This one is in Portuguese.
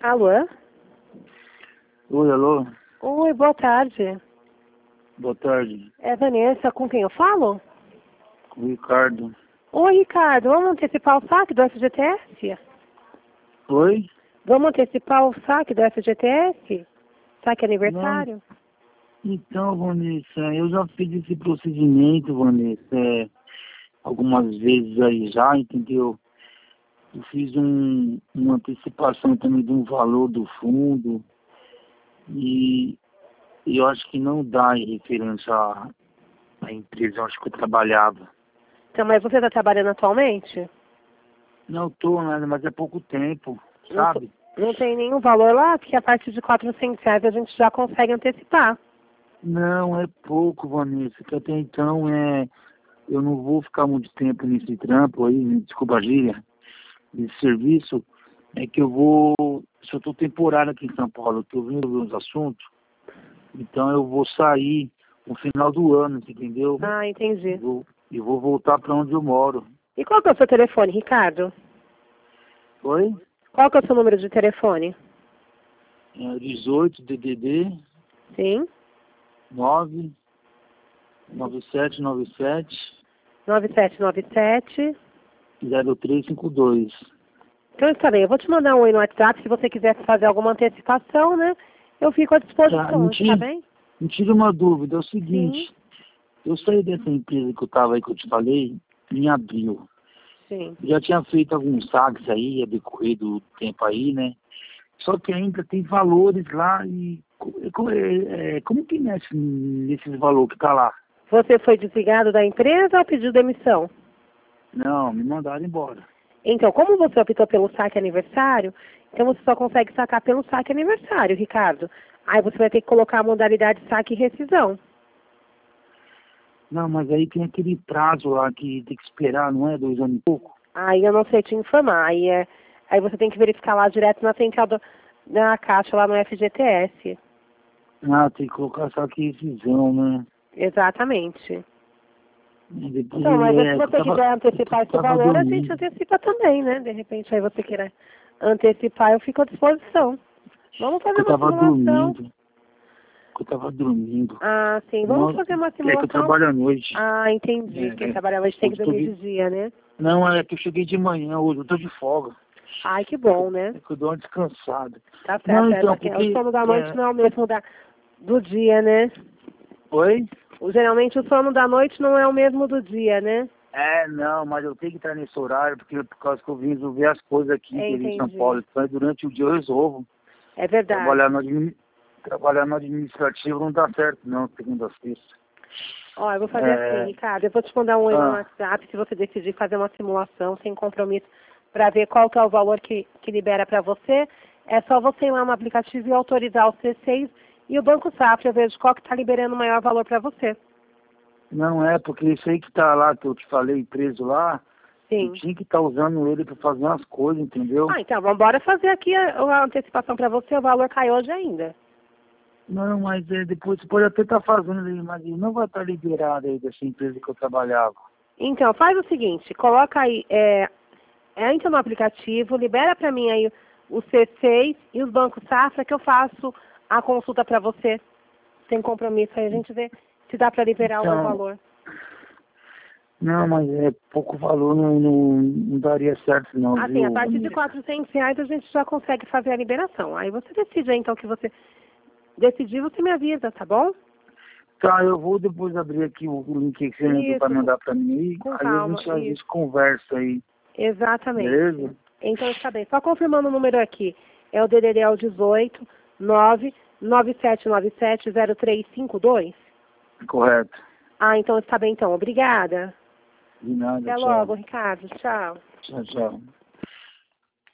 Alô? Oi, alô? Oi, boa tarde. Boa tarde. É Vanessa, com quem eu falo? Com o Ricardo. Oi, Ricardo, vamos antecipar o saque do FGTS? Oi? Vamos antecipar o saque do FGTS? Saque Não. aniversário? Então, Vanessa, eu já fiz esse procedimento, Vanessa, algumas vezes aí já, entendeu? Eu fiz uma antecipação também de um valor do fundo e eu acho que não dá em referência à empresa onde que eu trabalhava. Então, mas você está trabalhando atualmente? Não tô, né, mas é pouco tempo, sabe? Não tem nenhum valor lá, porque a partir de R$ 400 a gente já consegue antecipar. Não, é pouco, Vanessa, que até então eu não vou ficar muito tempo nesse trampo aí, desculpa a gíria, nesse serviço, é que se eu estou temporário aqui em São Paulo, eu estou vendo os assuntos, então eu vou sair no final do ano, entendeu? Ah, entendi. E vou voltar para onde eu moro. E qual que é o seu telefone, Ricardo? Oi? Qual que é o seu número de telefone? 18 DDD Sim. 9 9797 9797. 0352. Então, está bem, eu vou te mandar um oi no WhatsApp, se você quiser fazer alguma antecipação, né? Eu fico à disposição, tá bem? Me tira uma dúvida, é o seguinte, Sim. eu saí dessa empresa que eu estava aí, que eu te falei, em abril. Sim. Já tinha feito alguns saques aí, a decorrer do tempo aí, né? Só que ainda tem valores lá e como que mexe nesses valores que tá lá? Você foi desligado da empresa ou pediu demissão? Não, me mandaram embora. Então, como você optou pelo saque aniversário, então você só consegue sacar pelo saque aniversário, Ricardo. Aí você vai ter que colocar a modalidade saque e rescisão. Não, mas aí tem aquele prazo lá que tem que esperar, não é? 2 anos e pouco? Aí eu não sei te informar. Aí você tem que verificar lá direto na central na caixa lá no FGTS. Ah, tem que colocar saque e rescisão, né? Exatamente. Depois Então, mas se você eu quiser antecipar esse tava valor, a gente dormindo. antecipa também, né? De repente aí você queira antecipar, eu fico à disposição. Vamos fazer Eu uma tava simulação. dormindo. Eu tava dormindo. Ah, sim. Vamos Não, fazer uma é que eu simulação. trabalho à noite. Ah, entendi. Quem trabalha hoje tem que Hoje eu tô dormir de dia, né? Não, é que eu cheguei de manhã hoje, eu tô de folga. Ai, que bom, né? É que eu dou uma descansada. Tá Não, certo. então, O porque... sono da noite não é o mesmo do dia, né? Oi? Geralmente o sono da noite não é o mesmo do dia, né? Não, mas eu tenho que estar nesse horário, porque por causa que eu vim resolver as coisas aqui, em São Entendi. Paulo. Então, durante o dia eu resolvo. É verdade. Trabalhar no administrativo não dá certo, não, segunda a sexta. Ó, eu vou fazer assim, Ricardo. Eu vou te mandar um oi no WhatsApp se você decidir fazer uma simulação sem compromisso para ver qual que é o valor que libera para você. É só você ir lá no aplicativo e autorizar o C6 e o Banco Safra. Eu vejo qual que está liberando o maior valor para você. Não é, porque isso aí que tá lá, que eu te falei, preso lá, eu Sim. tinha que estar usando ele para fazer umas coisas, entendeu? Ah, então vamos embora fazer aqui a antecipação para você. O valor cai hoje ainda. Não, mas depois você pode até estar fazendo ele, mas ele não vai estar liberado aí dessa empresa que eu trabalhava. Então, faz o seguinte, coloca aí, entra no aplicativo, libera para mim aí o C6 e os bancos Safra que eu faço a consulta para você, sem compromisso, aí a gente vê se dá para liberar algum valor. Não, mas é pouco valor, não daria certo não, Assim, viu? a partir de R$ 400 a gente já consegue fazer a liberação. Aí você decide aí, então, que você decidir, você me avisa, tá bom? Tá, eu vou depois abrir aqui o link que você mandou para mandar para mim, Com aí calma, a gente conversa aí, Exatamente. beleza? Então está bem. Só confirmando o número aqui. É o DDD é o 18 99797 0352? Correto. Ah, então está bem então. Obrigada. De nada, Até tchau. logo, Ricardo. Tchau. Tchau, tchau.